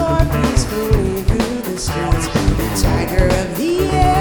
soar peacefully through the streets. The tiger of the air.